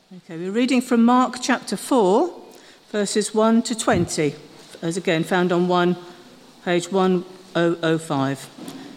Okay, we're reading from Mark chapter 4, verses 1 to 20, as again found on page 1005.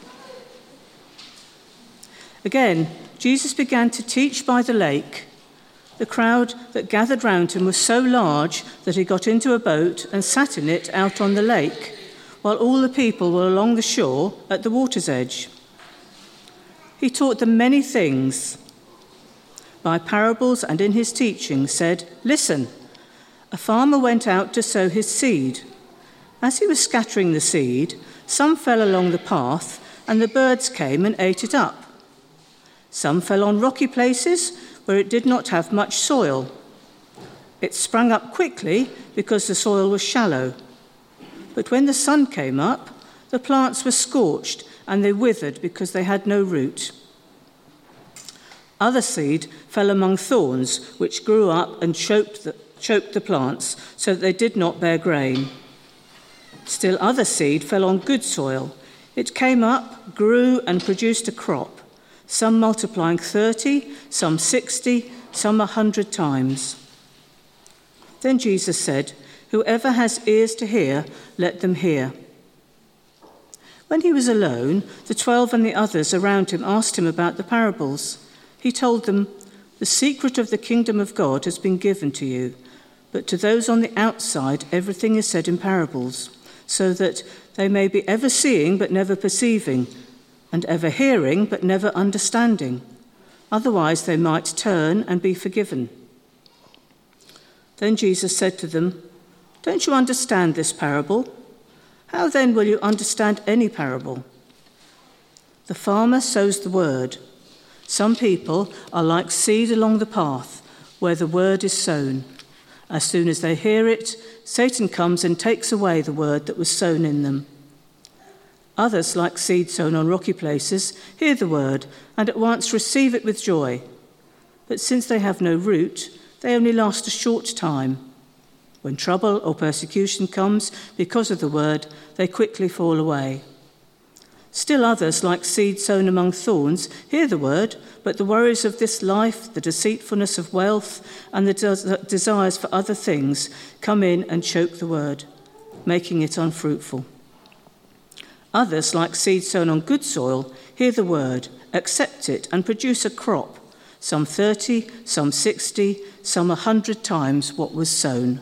Again, Jesus began to teach by the lake. The crowd that gathered round him was so large that he got into a boat and sat in it out on the lake, while all the people were along the shore at the water's edge. He taught them many things by parables, and in his teaching said, "Listen, a farmer went out to sow his seed. As he was scattering the seed, some fell along the path, and the birds came and ate it up. Some fell on rocky places where it did not have much soil. It sprang up quickly because the soil was shallow. But when the sun came up, the plants were scorched and they withered because they had no root. Other seed fell among thorns, which grew up and choked the plants so that they did not bear grain. Still other seed fell on good soil. It came up, grew, and produced a crop, some multiplying 30, some 60, some 100 times." Then Jesus said, "Whoever has ears to hear, let them hear." When he was alone, the 12 and the others around him asked him about the parables. He told them, "The secret of the kingdom of God has been given to you, but to those on the outside everything is said in parables, so that they may be ever seeing but never perceiving, and ever hearing but never understanding. Otherwise they might turn and be forgiven." Then Jesus said to them, "Don't you understand this parable? How then will you understand any parable? The farmer sows the word. Some people are like seed along the path where the word is sown. As soon as they hear it, Satan comes and takes away the word that was sown in them. Others, like seed sown on rocky places, hear the word and at once receive it with joy. But since they have no root, they only last a short time. When trouble or persecution comes because of the word, they quickly fall away. Still others, like seed sown among thorns, hear the word, but the worries of this life, the deceitfulness of wealth, and the desires for other things come in and choke the word, making it unfruitful. Others, like seed sown on good soil, hear the word, accept it, and produce a crop, some 30, some 60, some 100 times what was sown."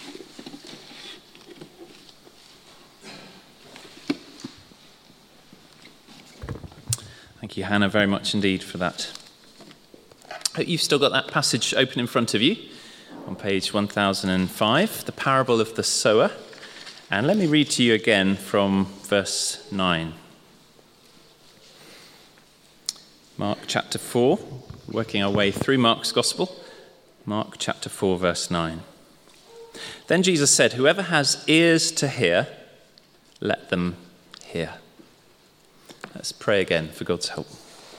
Thank you, Hannah, very much indeed for that. Hope you've still got that passage open in front of you on page 1005, the parable of the sower. And let me read to you again from verse 9. Mark chapter 4, working our way through Mark's Gospel. Mark chapter 4, verse 9. Then Jesus said, "Whoever has ears to hear, let them hear." Let's pray again for God's help.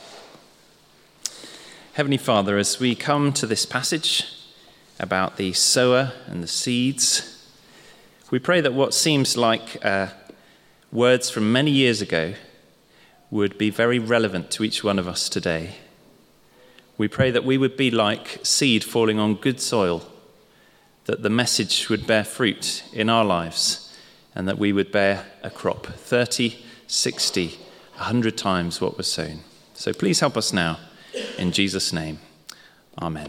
Heavenly Father, as we come to this passage about the sower and the seeds, we pray that what seems like words from many years ago would be very relevant to each one of us today. We pray that we would be like seed falling on good soil, that the message would bear fruit in our lives, and that we would bear a crop, 30, 60, 100 times what was sown. So please help us now, in Jesus' name. Amen.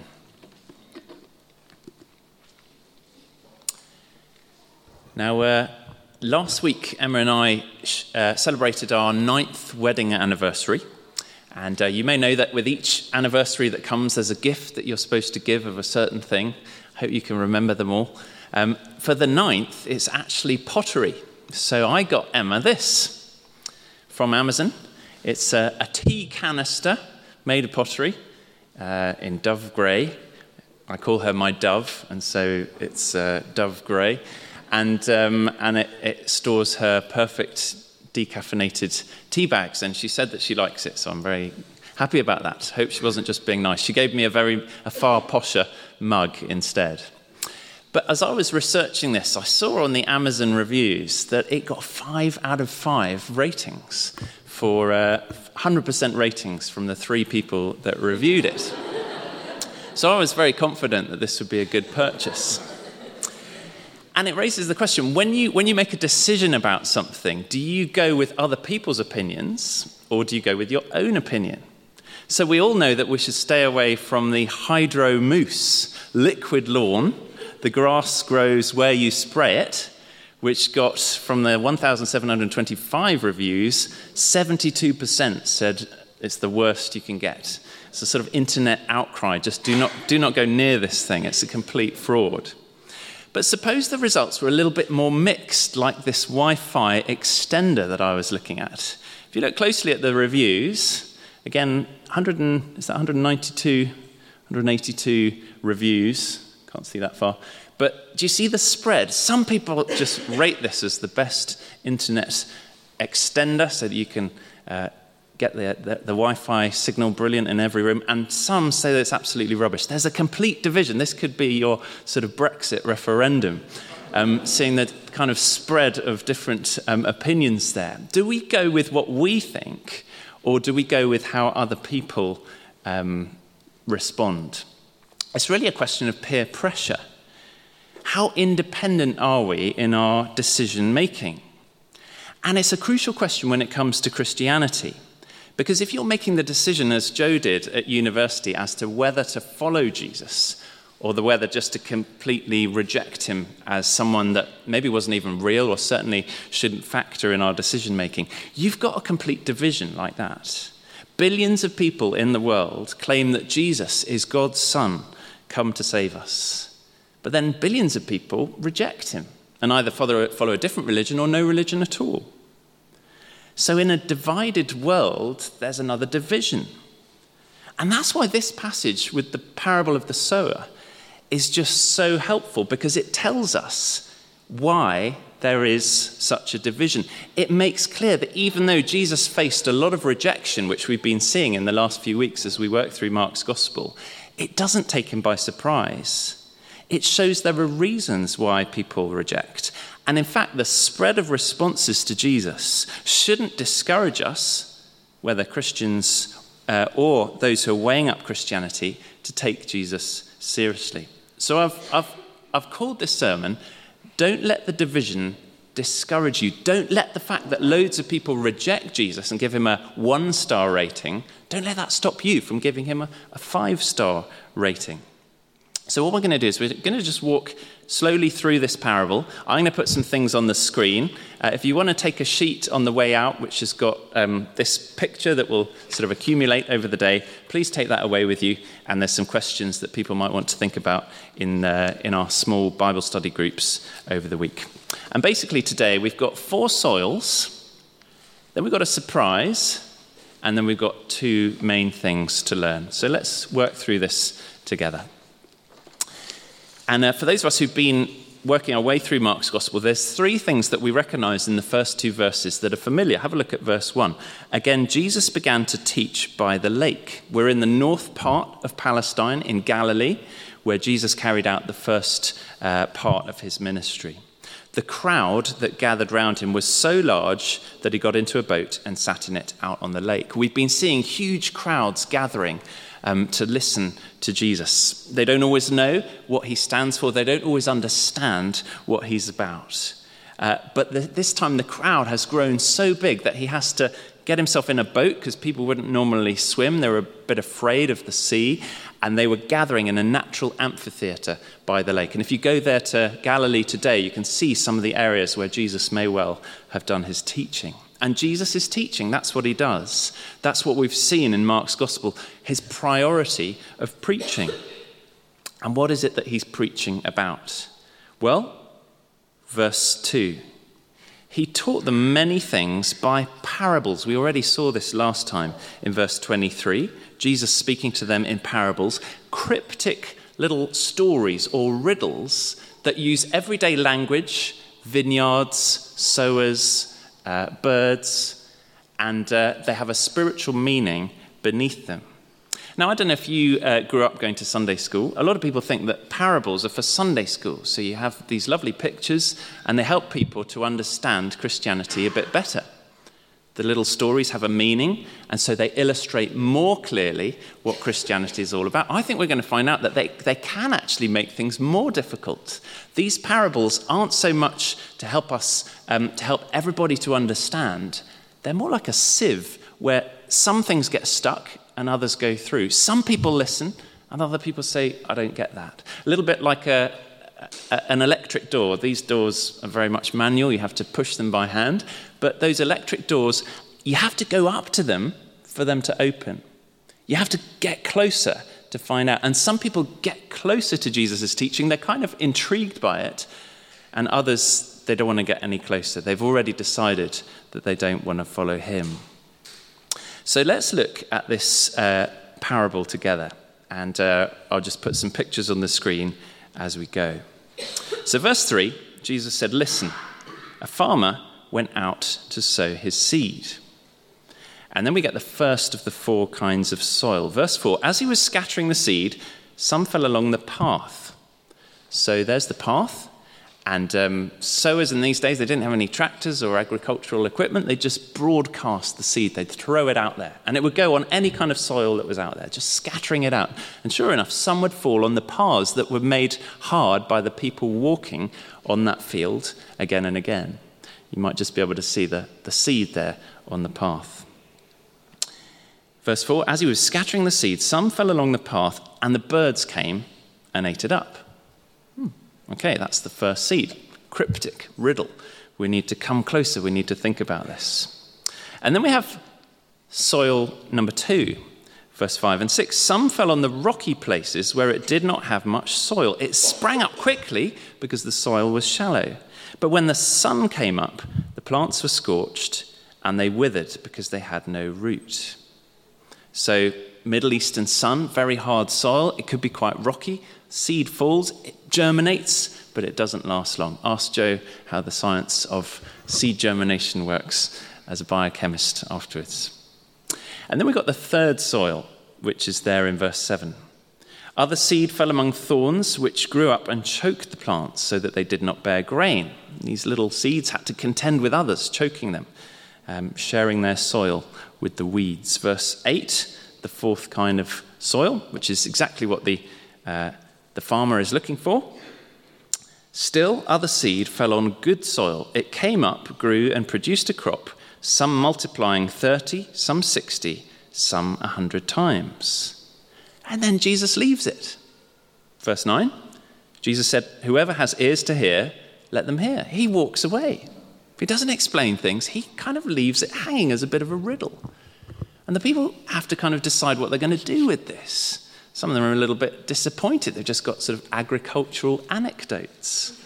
Now, last week, Emma and I celebrated our 9th wedding anniversary. And you may know that with each anniversary that comes, there's a gift that you're supposed to give of a certain thing. I hope you can remember them all. For the 9th, it's actually pottery. So I got Emma this from Amazon. It's a tea canister made of pottery in dove grey. I call her my dove, and so it's dove grey. And it stores her perfect decaffeinated tea bags, and she said that she likes it, so I'm very happy about that. Hope she wasn't just being nice. She gave me a far posher mug instead. But as I was researching this, I saw on the Amazon reviews that it got 5 out of 5 ratings for 100% ratings from the 3 people that reviewed it. So I was very confident that this would be a good purchase. And it raises the question, when you make a decision about something, do you go with other people's opinions or do you go with your own opinion? So we all know that we should stay away from the Hydro Mousse liquid lawn. The grass grows where you spray it, which got, from the 1,725 reviews, 72% said it's the worst you can get. It's a sort of internet outcry. Just do not go near this thing. It's a complete fraud. But suppose the results were a little bit more mixed, like this Wi-Fi extender that I was looking at. If you look closely at the reviews, again, 182 reviews. Can't see that far. But do you see the spread? Some people just rate this as the best internet extender so that you can get the Wi-Fi signal brilliant in every room. And some say that it's absolutely rubbish. There's a complete division. This could be your sort of Brexit referendum, seeing the kind of spread of different opinions there. Do we go with what we think, or do we go with how other people respond? It's really a question of peer pressure. How independent are we in our decision making? And it's a crucial question when it comes to Christianity. Because if you're making the decision, as Joe did at university, as to whether to follow Jesus or whether just to completely reject him as someone that maybe wasn't even real or certainly shouldn't factor in our decision making, you've got a complete division like that. Billions of people in the world claim that Jesus is God's Son, come to save us. But then billions of people reject him and either follow a different religion or no religion at all. So in a divided world, there's another division. And that's why this passage with the parable of the sower is just so helpful, because it tells us why there is such a division. It makes clear that even though Jesus faced a lot of rejection, which we've been seeing in the last few weeks as we work through Mark's gospel, it doesn't take him by surprise. It shows there are reasons why people reject. And in fact, the spread of responses to Jesus shouldn't discourage us, whether Christians or those who are weighing up Christianity, to take Jesus seriously. So I've called this sermon, "Don't let the division discourage you." Don't let the fact that loads of people reject Jesus and give him a 1-star rating, don't let that stop you from giving him a 5-star rating. So what we're going to do is we're going to just walk slowly through this parable. I'm going to put some things on the screen. If you want to take a sheet on the way out, which has got this picture that will sort of accumulate over the day, please take that away with you. And there's some questions that people might want to think about in our small Bible study groups over the week. And basically today we've got 4 soils, then we've got a surprise, and then we've got 2 main things to learn. So let's work through this together. And for those of us who've been working our way through Mark's gospel, there's 3 things that we recognize in the first 2 verses that are familiar. Have a look at verse 1. Again, Jesus began to teach by the lake. We're in the north part of Palestine in Galilee, where Jesus carried out the first part of his ministry. The crowd that gathered round him was so large that he got into a boat and sat in it out on the lake. We've been seeing huge crowds gathering to listen to Jesus. They don't always know what he stands for. They don't always understand what he's about. But this time the crowd has grown so big that he has to get himself in a boat because people wouldn't normally swim. They were a bit afraid of the sea, and they were gathering in a natural amphitheatre by the lake. And if you go there to Galilee today, you can see some of the areas where Jesus may well have done his teaching. And Jesus is teaching. That's what he does. That's what we've seen in Mark's gospel, his priority of preaching. And what is it that he's preaching about? Well, verse 2. He taught them many things by parables. We already saw this last time in verse 23. Jesus speaking to them in parables, cryptic little stories or riddles that use everyday language, vineyards, sowers, birds, and they have a spiritual meaning beneath them. Now, I don't know if you grew up going to Sunday school. A lot of people think that parables are for Sunday school. So you have these lovely pictures, and they help people to understand Christianity a bit better. The little stories have a meaning, and so they illustrate more clearly what Christianity is all about. I think we're going to find out that they can actually make things more difficult. These parables aren't so much to help us, to help everybody to understand. They're more like a sieve where some things get stuck and others go through. Some people listen, and other people say, I don't get that. A little bit like an electric door. These doors are very much manual. You have to push them by hand. But those electric doors, you have to go up to them for them to open. You have to get closer to find out. And some people get closer to Jesus' teaching. They're kind of intrigued by it. And others, they don't want to get any closer. They've already decided that they don't want to follow him. So let's look at this parable together. And I'll just put some pictures on the screen as we go. So verse 3, Jesus said, listen, a farmer went out to sow his seed. And then we get the first of the 4 kinds of soil. Verse 4, as he was scattering the seed, some fell along the path. So there's the path. And sowers in these days, they didn't have any tractors or agricultural equipment. They just broadcast the seed. They'd throw it out there. And it would go on any kind of soil that was out there, just scattering it out. And sure enough, some would fall on the paths that were made hard by the people walking on that field again and again. You might just be able to see the seed there on the path. Verse 4, as he was scattering the seed, some fell along the path, and the birds came and ate it up. Okay, that's the first seed. Cryptic, riddle. We need to come closer. We need to think about this. And then we have soil number 2, verse 5 and 6. Some fell on the rocky places where it did not have much soil. It sprang up quickly because the soil was shallow. But when the sun came up, the plants were scorched and they withered because they had no root. So Middle Eastern sun, very hard soil. It could be quite rocky. Seed falls, it germinates, but it doesn't last long. Ask Joe how the science of seed germination works as a biochemist afterwards. And then we've got the third soil, which is there in verse 7. Other seed fell among thorns, which grew up and choked the plants so that they did not bear grain. These little seeds had to contend with others, choking them, sharing their soil with the weeds. Verse 8, the 4th kind of soil, which is exactly what the farmer is looking for. Still, other seed fell on good soil. It came up, grew, and produced a crop, some multiplying 30, some 60, some 100 times. And then Jesus leaves it. Verse 9, Jesus said, whoever has ears to hear, let them hear. He walks away. If he doesn't explain things, he kind of leaves it hanging as a bit of a riddle. And the people have to kind of decide what they're going to do with this. Some of them are a little bit disappointed. They've just got sort of agricultural anecdotes.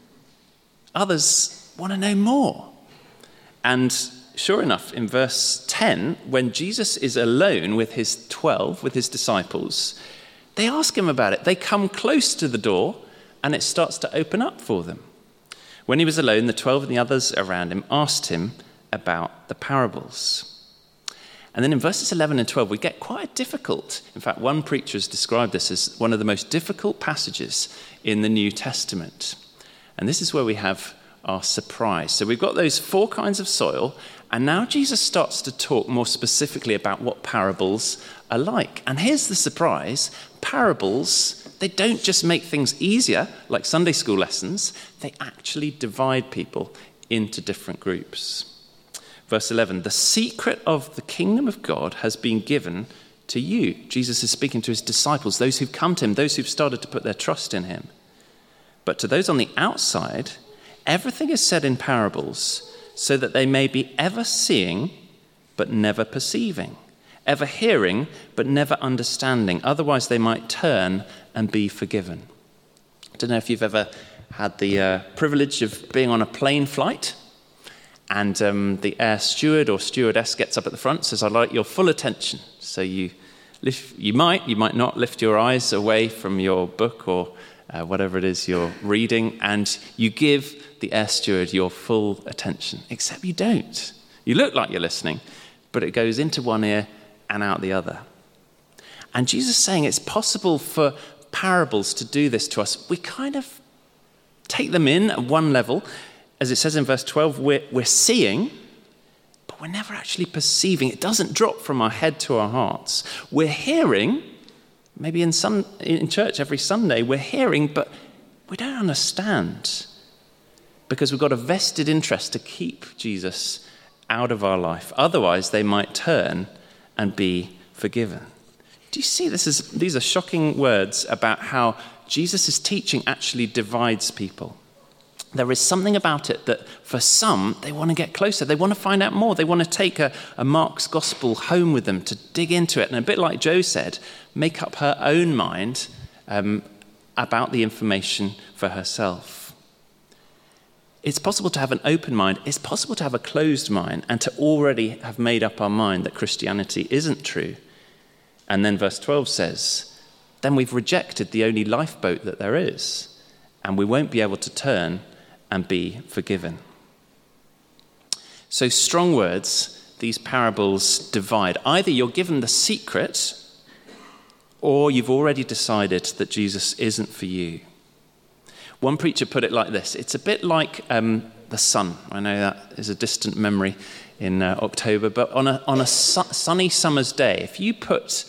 Others want to know more. And sure enough, in verse 10, when Jesus is alone with his 12, with his disciples, they ask him about it. They come close to the door, and it starts to open up for them. When he was alone, the 12 and the others around him asked him about the parables. And then in verses 11 and 12, we get quite difficult. In fact, one preacher has described this as one of the most difficult passages in the New Testament. And this is where we have our surprise. So we've got those 4 kinds of soil, and now Jesus starts to talk more specifically about what parables are like. And here's the surprise. Parables, they don't just make things easier, like Sunday school lessons. They actually divide people into different groups. Verse 11, the secret of the kingdom of God has been given to you. Jesus is speaking to his disciples, those who've come to him, those who've started to put their trust in him. But to those on the outside, everything is said in parables so that they may be ever seeing but never perceiving, ever hearing but never understanding. Otherwise they might turn and be forgiven. I don't know if you've ever had the privilege of being on a plane flight. And the air steward or stewardess gets up at the front and says, I'd like your full attention. So you might not lift your eyes away from your book or whatever it is you're reading, and you give the air steward your full attention. Except you don't. You look like you're listening, but it goes into one ear and out the other. And Jesus is saying it's possible for parables to do this to us. We kind of take them in at one level. As it says in verse 12, we're seeing, but we're never actually perceiving. It doesn't drop from our head to our hearts. We're hearing, maybe in church every Sunday, we're hearing, but we don't understand because we've got a vested interest to keep Jesus out of our life. Otherwise, they might turn and be forgiven. Do you see these are shocking words about how Jesus' teaching actually divides people. There is something about it that for some, they want to get closer. They want to find out more. They want to take a Mark's gospel home with them to dig into it. And a bit like Jo said, make up her own mind about the information for herself. It's possible to have an open mind. It's possible to have a closed mind and to already have made up our mind that Christianity isn't true. And then verse 12 says, then we've rejected the only lifeboat that there is, and we won't be able to turn and be forgiven. So strong words, these parables divide. Either you're given the secret, or you've already decided that Jesus isn't for you. One preacher put it like this. It's a bit like the sun. I know that is a distant memory in October, but on a sunny summer's day, if you put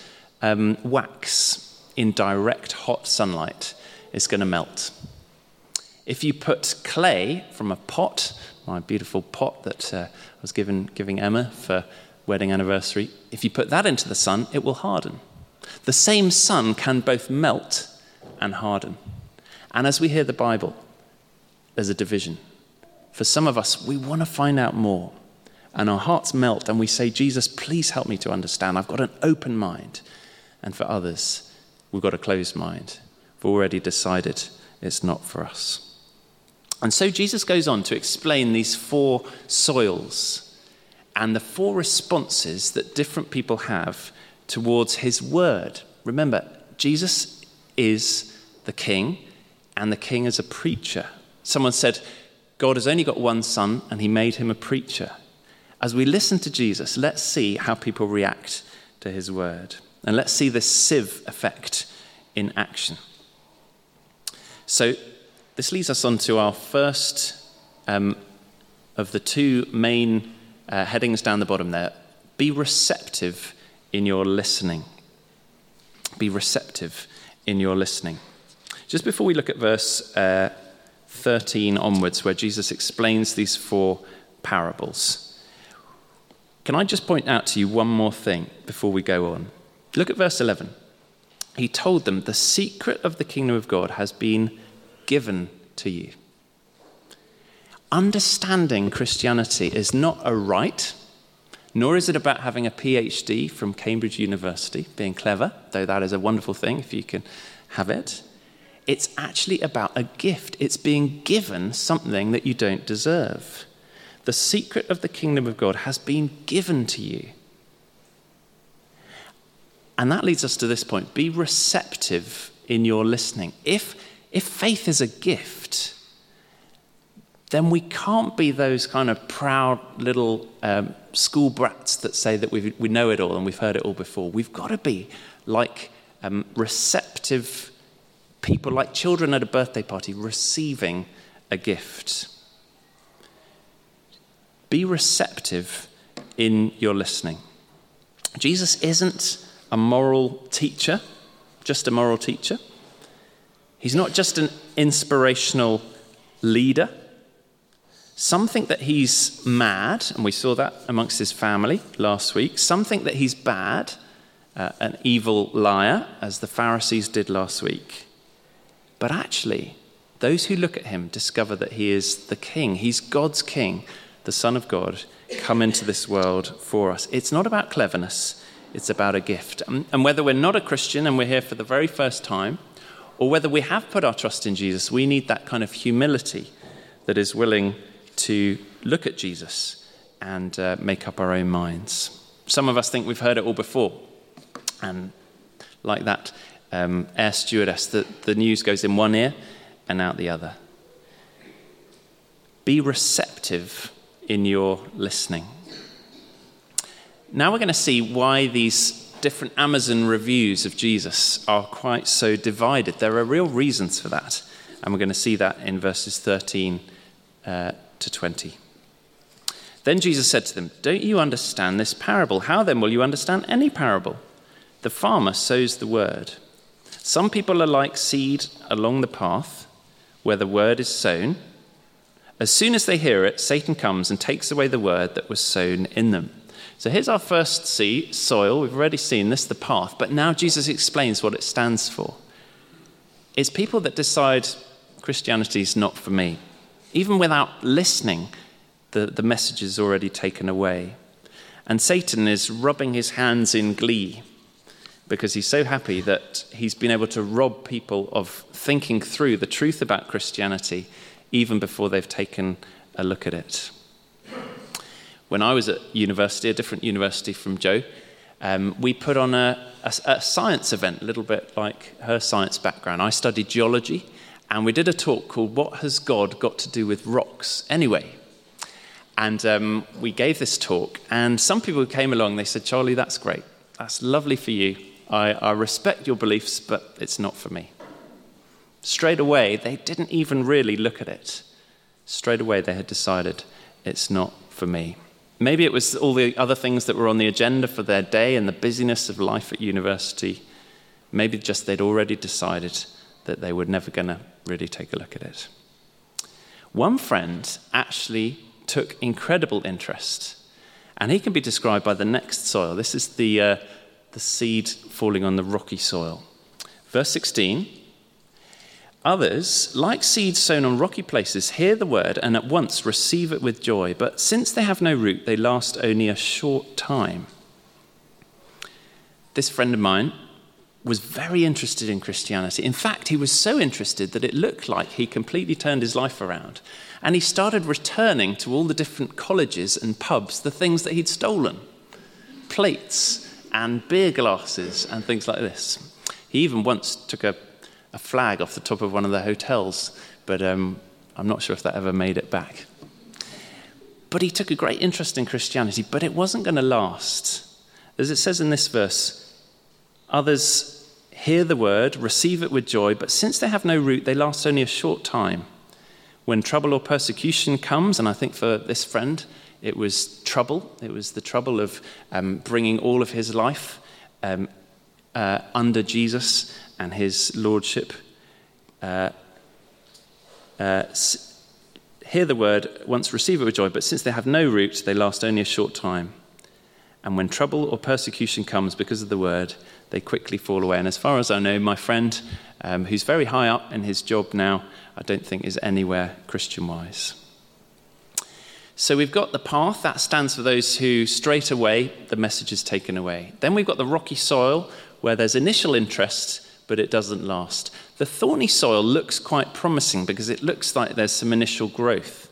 wax in direct hot sunlight, it's going to melt. If you put clay from a pot, my beautiful pot that I was giving Emma for wedding anniversary, if you put that into the sun, it will harden. The same sun can both melt and harden. And as we hear the Bible, there's a division. For some of us, we want to find out more. And our hearts melt and we say, Jesus, please help me to understand. I've got an open mind. And for others, we've got a closed mind. We've already decided it's not for us. And so Jesus goes on to explain these 4 soils and the 4 responses that different people have towards his word. Remember, Jesus is the king, and the king is a preacher. Someone said, God has only got one son, and he made him a preacher. As we listen to Jesus, let's see how people react to his word. And let's see this sieve effect in action. So this leads us on to our first of the 2 main headings down the bottom there. Be receptive in your listening. Be receptive in your listening. Just before we look at verse 13 onwards, where Jesus explains these 4 parables, can I just point out to you one more thing before we go on? Look at verse 11. He told them, the secret of the kingdom of God has been given to you. Understanding Christianity is not a right, nor is it about having a PhD from Cambridge University, being clever, though that is a wonderful thing if you can have it. It's actually about a gift. It's being given something that you don't deserve. The secret of the kingdom of God has been given to you. And that leads us to this point. Be receptive in your listening. If faith is a gift, then we can't be those kind of proud little school brats that say that we know it all and we've heard it all before. We've got to be like receptive people, like children at a birthday party receiving a gift. Be receptive in your listening. Jesus isn't a moral teacher, just a moral teacher. He's not just an inspirational leader. Some think that he's mad, and we saw that amongst his family last week. Some think that he's bad, an evil liar, as the Pharisees did last week. But actually, those who look at him discover that he is the king. He's God's king, the Son of God, come into this world for us. It's not about cleverness. It's about a gift. And whether we're not a Christian and we're here for the very first time, or whether we have put our trust in Jesus, we need that kind of humility that is willing to look at Jesus and make up our own minds. Some of us think we've heard it all before. And like that air stewardess, the news goes in one ear and out the other. Be receptive in your listening. Now we're going to see why these different Amazon reviews of Jesus are quite so divided. There are real reasons for that. And we're going to see that in verses 13 to 20. Then Jesus said to them, "Don't you understand this parable? How then will you understand any parable? The farmer sows the word. Some people are like seed along the path where the word is sown. As soon as they hear it, Satan comes and takes away the word that was sown in them." So here's our first soil. We've already seen this, the path. But now Jesus explains what it stands for. It's people that decide Christianity is not for me. Even without listening, the message is already taken away. And Satan is rubbing his hands in glee because he's so happy that he's been able to rob people of thinking through the truth about Christianity even before they've taken a look at it. When I was at university, a different university from Jo, we put on a science event, a little bit like her science background. I studied geology, and we did a talk called "What Has God Got to Do with Rocks Anyway?" And we gave this talk, and some people came along, they said, "Charlie, that's great. That's lovely for you. I respect your beliefs, but it's not for me." Straight away, they didn't even really look at it. Straight away, they had decided it's not for me. Maybe it was all the other things that were on the agenda for their day and the busyness of life at university. Maybe just they'd already decided that they were never going to really take a look at it. One friend actually took incredible interest, and he can be described by the next soil. This is the seed falling on the rocky soil. Verse 16, "Others, like seeds sown on rocky places, hear the word and at once receive it with joy, but since they have no root, they last only a short time." This friend of mine was very interested in Christianity. In fact, he was so interested that it looked like he completely turned his life around. And he started returning to all the different colleges and pubs the things that he'd stolen. Plates and beer glasses and things like this. He even once took a flag off the top of one of the hotels, but I'm not sure if that ever made it back. But he took a great interest in Christianity, but it wasn't going to last. As it says in this verse, "Others hear the word, receive it with joy, but since they have no root, they last only a short time. When trouble or persecution comes," and I think for this friend, it was trouble. It was the trouble of bringing all of his life under Jesus and his lordship. Hear the word, once receive it with joy, but since they have no root, they last only a short time. And when trouble or persecution comes because of the word, they quickly fall away. And as far as I know, my friend, who's very high up in his job now, I don't think is anywhere Christian-wise. So we've got the path. That stands for those who straight away the message is taken away. Then we've got the rocky soil, where there's initial interest, but it doesn't last. The thorny soil looks quite promising because it looks like there's some initial growth,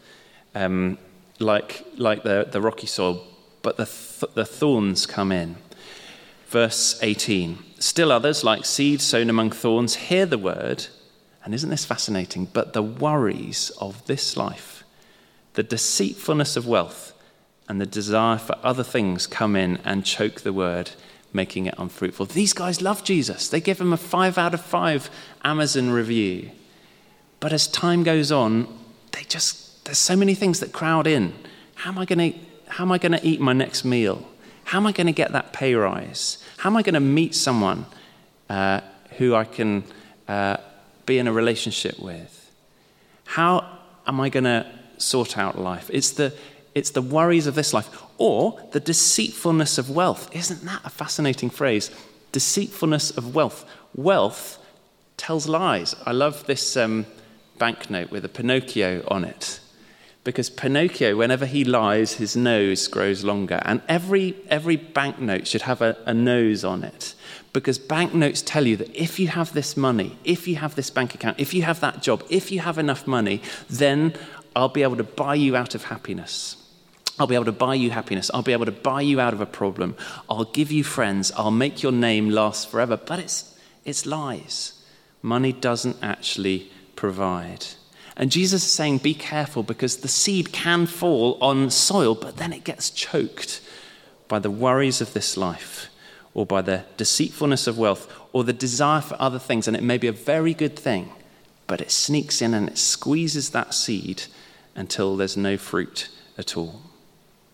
like the rocky soil, but the thorns come in. Verse 18, "Still others, like seed sown among thorns, hear the word," and isn't this fascinating? "But the worries of this life, the deceitfulness of wealth, and the desire for other things come in and choke the word, making it unfruitful." These guys love Jesus. They give him a 5 out of 5 Amazon review. But as time goes on, there's so many things that crowd in. How am I going to eat my next meal? How am I going to get that pay rise? How am I going to meet someone who I can be in a relationship with? How am I going to sort out life? It's the worries of this life, or the deceitfulness of wealth. Isn't that a fascinating phrase? Deceitfulness of wealth. Wealth tells lies. I love this banknote with a Pinocchio on it, because Pinocchio, whenever he lies, his nose grows longer. And every banknote should have a nose on it, because banknotes tell you that if you have this money, if you have this bank account, if you have that job, if you have enough money, then I'll be able to buy you out of happiness. I'll be able to buy you happiness. I'll be able to buy you out of a problem. I'll give you friends. I'll make your name last forever. But it's lies. Money doesn't actually provide. And Jesus is saying, be careful, because the seed can fall on soil, but then it gets choked by the worries of this life, or by the deceitfulness of wealth, or the desire for other things. And it may be a very good thing, but it sneaks in and it squeezes that seed until there's no fruit at all.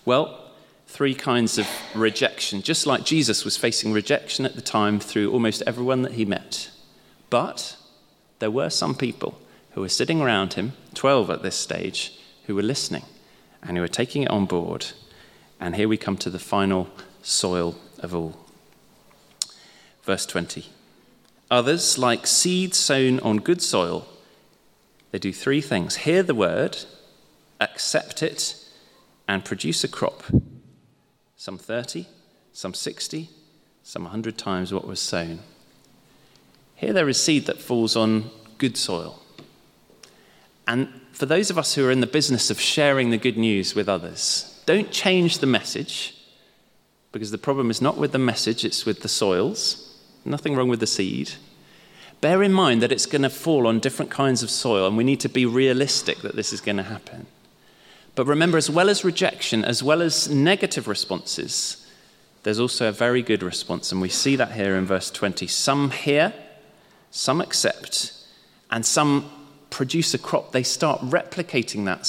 Well, 3 kinds of rejection, just like Jesus was facing rejection at the time through almost everyone that he met. But there were some people who were sitting around him, 12 at this stage, who were listening and who were taking it on board. And here we come to the final soil of all. Verse 20. Others, like seed sown on good soil, they do 3 things. Hear the word, accept it, and produce a crop. Some 30, some 60, some 100 times what was sown. Here there is seed that falls on good soil. And for those of us who are in the business of sharing the good news with others, don't change the message, because the problem is not with the message, it's with the soils. Nothing wrong with the seed. Bear in mind that it's going to fall on different kinds of soil, and we need to be realistic that this is going to happen. But remember, as well as rejection, as well as negative responses, there's also a very good response, and we see that here in verse 20. Some hear, some accept, and some produce a crop. They start replicating that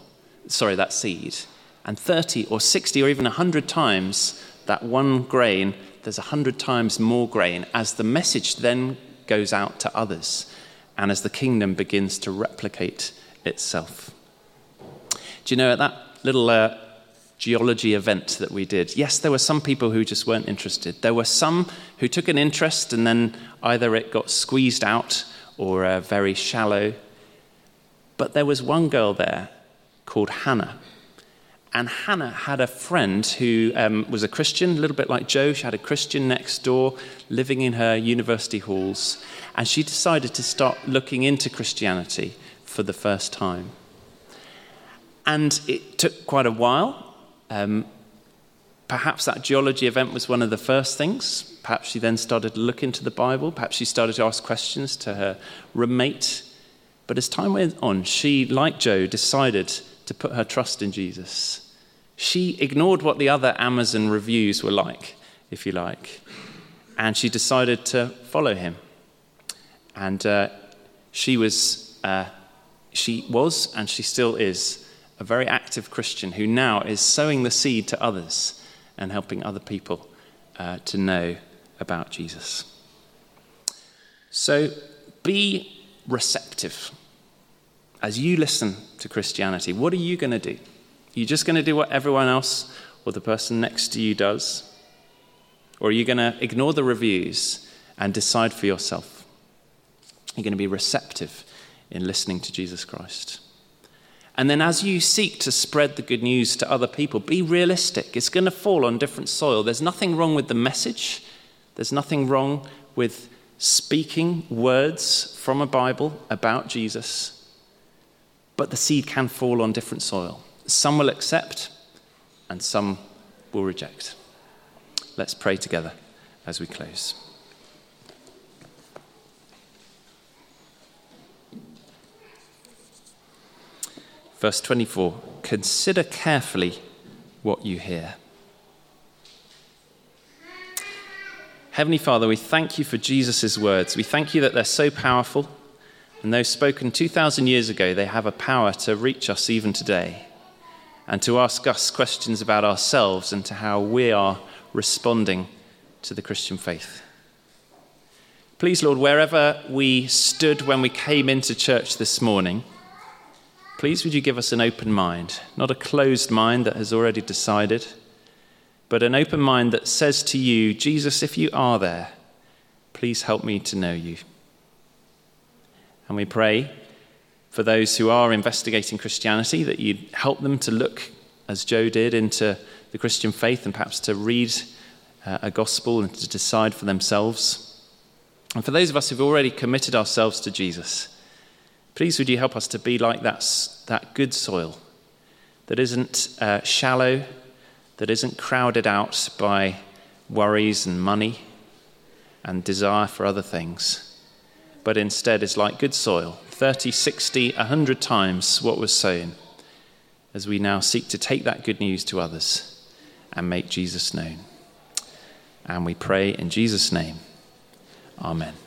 seed. And 30 or 60 or even 100 times that one grain, there's 100 times more grain as the message then goes out to others and as the kingdom begins to replicate itself. Do you know, at that little geology event that we did, yes, there were some people who just weren't interested. There were some who took an interest and then either it got squeezed out or very shallow. But there was one girl there called Hannah. And Hannah had a friend who was a Christian, a little bit like Joe. She had a Christian next door living in her university halls. And she decided to start looking into Christianity for the first time. And it took quite a while. Perhaps that geology event was one of the first things. Perhaps she then started to look into the Bible. Perhaps she started to ask questions to her roommate. But as time went on, she, like Joe, decided to put her trust in Jesus. She ignored what the other Amazon reviews were like, if you like, and she decided to follow him. And she was, and she still is, a very active Christian who now is sowing the seed to others and helping other people to know about Jesus. So be receptive. As you listen to Christianity, what are you going to do? Are you just going to do what everyone else or the person next to you does? Or are you going to ignore the reviews and decide for yourself? You're going to be receptive in listening to Jesus Christ. And then as you seek to spread the good news to other people, be realistic. It's going to fall on different soil. There's nothing wrong with the message. There's nothing wrong with speaking words from a Bible about Jesus. But the seed can fall on different soil. Some will accept and some will reject. Let's pray together as we close. Verse 24, consider carefully what you hear. Heavenly Father, we thank you for Jesus' words. We thank you that they're so powerful, and though spoken 2,000 years ago, they have a power to reach us even today and to ask us questions about ourselves and to how we are responding to the Christian faith. Please, Lord, wherever we stood when we came into church this morning, please would you give us an open mind, not a closed mind that has already decided, but an open mind that says to you, Jesus, if you are there, please help me to know you. And we pray for those who are investigating Christianity that you'd help them to look, as Joe did, into the Christian faith and perhaps to read a gospel and to decide for themselves. And for those of us who've already committed ourselves to Jesus, please would you help us to be like that good soil that isn't shallow, that isn't crowded out by worries and money and desire for other things, but instead is like good soil, 30, 60, 100 times what was sown, as we now seek to take that good news to others and make Jesus known. And we pray in Jesus' name. Amen.